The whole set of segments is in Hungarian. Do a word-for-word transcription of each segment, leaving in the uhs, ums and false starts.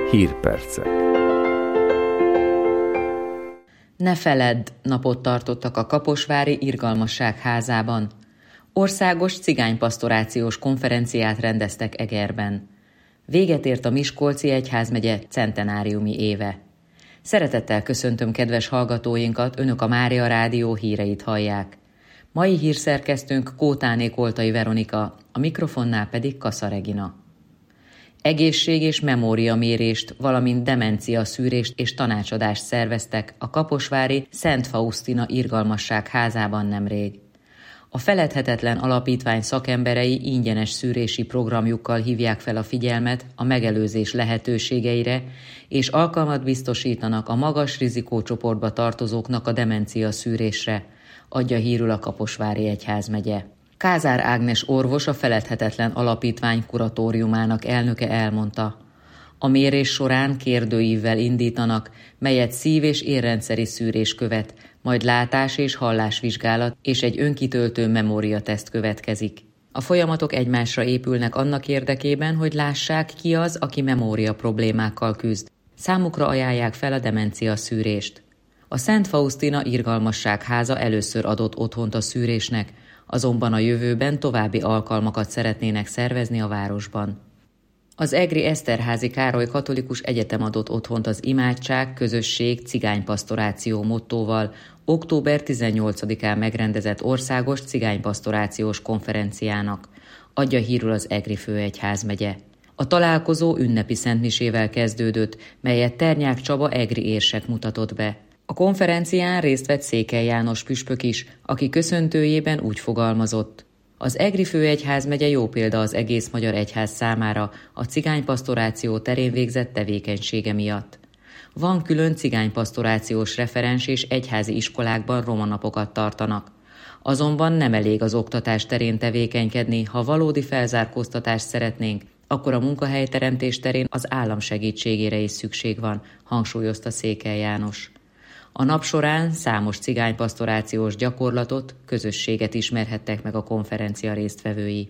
Hírpercek. Ne feledd napot tartottak a Kaposvári Irgalmasság házában. Országos cigánypastorációs konferenciát rendeztek Egerben. Véget ért a Miskolci Egyházmegye centenáriumi éve. Szeretettel köszöntöm kedves hallgatóinkat, önök a Mária Rádió híreit hallják. Mai hírszerkesztőnk Kótáné Koltai Veronika, a mikrofonnál pedig Kassa Regina. Egészség- és memóriamérést, valamint demencia szűrést és tanácsadást szerveztek a kaposvári Szent Faustina Irgalmasság házában nemrég. A Feledhetetlen Alapítvány szakemberei ingyenes szűrési programjukkal hívják fel a figyelmet a megelőzés lehetőségeire, és alkalmat biztosítanak a magas rizikócsoportba tartozóknak a demencia szűrésre, adja hírül a Kaposvári Egyházmegye. Kázár Ágnes orvos, a Feledhetetlen Alapítvány kuratóriumának elnöke elmondta: a mérés során kérdőívvel indítanak, melyet szív- és érrendszeri szűrés követ, majd látás- és hallásvizsgálat és egy önkitöltő memóriateszt következik. A folyamatok egymásra épülnek annak érdekében, hogy lássák, ki az, aki memória problémákkal küzd. Számukra ajánlják fel a demencia szűrést. A Szent Faustina Irgalmasság háza először adott otthont a szűrésnek, azonban a jövőben további alkalmakat szeretnének szervezni a városban. Az egri Eszterházy Károly Katolikus Egyetem adott otthont az Imádság, Közösség, Cigánypastoráció mottóval október tizennyolcadikán megrendezett országos cigánypastorációs konferenciának, adja hírül az Egri Főegyházmegye. A találkozó ünnepi szentmisével kezdődött, melyet Ternyák Csaba egri érsek mutatott be. A konferencián részt vett Székely János püspök is, aki köszöntőjében úgy fogalmazott: az Egri Főegyházmegye jó példa az egész magyar egyház számára a cigánypastoráció terén végzett tevékenysége miatt. Van külön cigánypastorációs referens és egyházi iskolákban romanapokat tartanak. Azonban nem elég az oktatás terén tevékenykedni, ha valódi felzárkóztatást szeretnénk, akkor a munkahelyteremtés terén az állam segítségére is szükség van, hangsúlyozta Székely János. A nap során számos cigánypastorációs gyakorlatot, közösséget ismerhettek meg a konferencia résztvevői.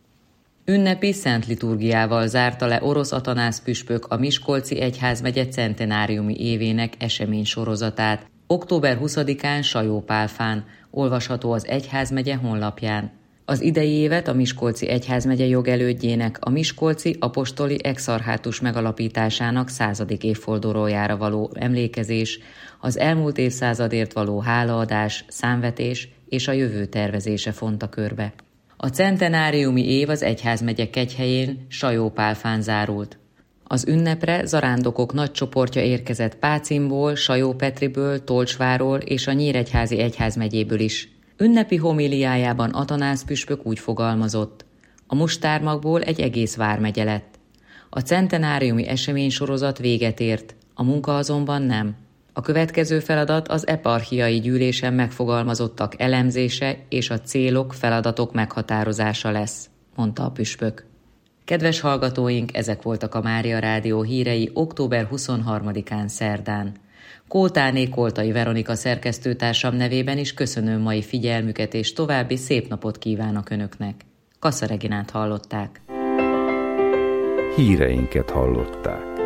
Ünnepi szent liturgiával zárta le Orosz Atanász püspök a Miskolci Egyházmegye centenáriumi évének eseménysorozatát, október huszadikán Sajópálfán, olvasható az Egyházmegye honlapján. Az idei évet a Miskolci Egyházmegye jogelődjének, a Miskolci Apostoli Exarchátus megalapításának századik évfordulójára való emlékezés, az elmúlt évszázadért való hálaadás, számvetés és a jövő tervezése fonta körbe. A centenáriumi év az Egyházmegye kegyhelyén, Sajópálfán zárult. Az ünnepre zarándokok nagy csoportja érkezett Pácinból, Sajópetriből, Tolcsváról és a Nyíregyházi Egyházmegyéből is. Ünnepi homíliájában Atanász püspök úgy fogalmazott: a mustármagból egy egész vármegye lett. A centenáriumi eseménysorozat véget ért, a munka azonban nem. A következő feladat az eparchiai gyűlésen megfogalmazottak elemzése és a célok, feladatok meghatározása lesz, mondta a püspök. Kedves hallgatóink, ezek voltak a Mária Rádió hírei október huszonharmadikán szerdán. Kótáné Koltai Veronika szerkesztőtársam nevében is köszönöm mai figyelmüket, és további szép napot kívánok önöknek. Kassa Reginát hallották. Híreinket hallották.